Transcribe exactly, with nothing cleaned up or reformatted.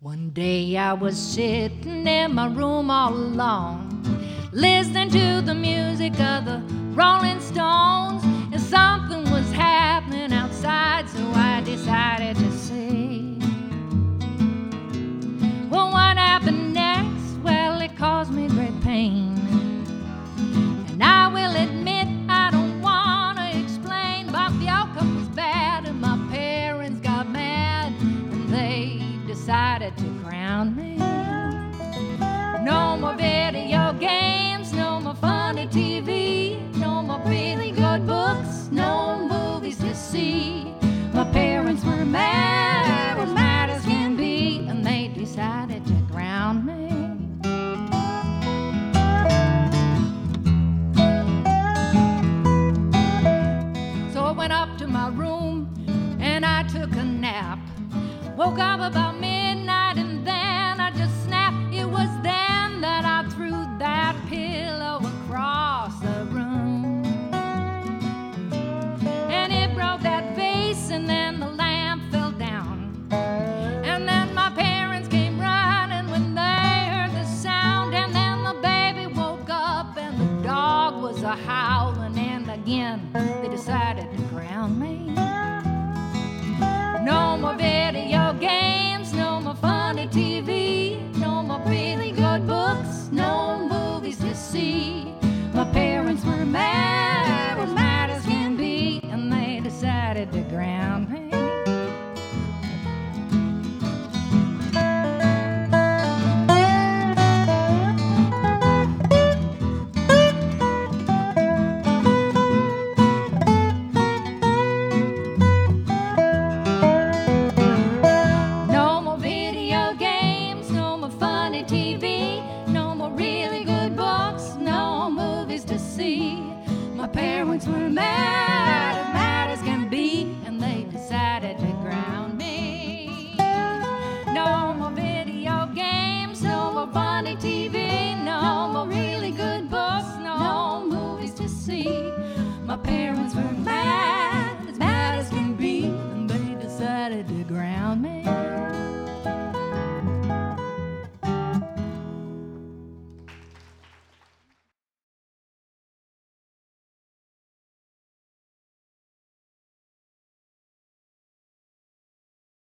One day I was sitting in my room all alone, listening to the music of the Rolling Stones, and something was happening outside, so I decided to see. Well, what happened next? Well, it caused me great pain, and I will admit I don't want to explain, but the outcome was bad, and my parents got mad, and they decided to ground me. No more video games, no more funny T V, no more really good books, no movies to see. My parents were mad, as mad as can be, and they decided to ground me. So I went up to my room and I took a nap. Woke up about midnight and then I just snapped. It was then that I threw that pillow across the room, and it broke that vase, and then the lamp fell down, and then my parents came running when they heard the sound, and then the baby woke up and the dog was a howling, and again they decided to ground me. No more video games, no more funny T V, no more really good books, no movies to see. My parents were mad, as mad as can be, and they decided to ground me. T V, no more really good books, no movies to see. My parents were mad.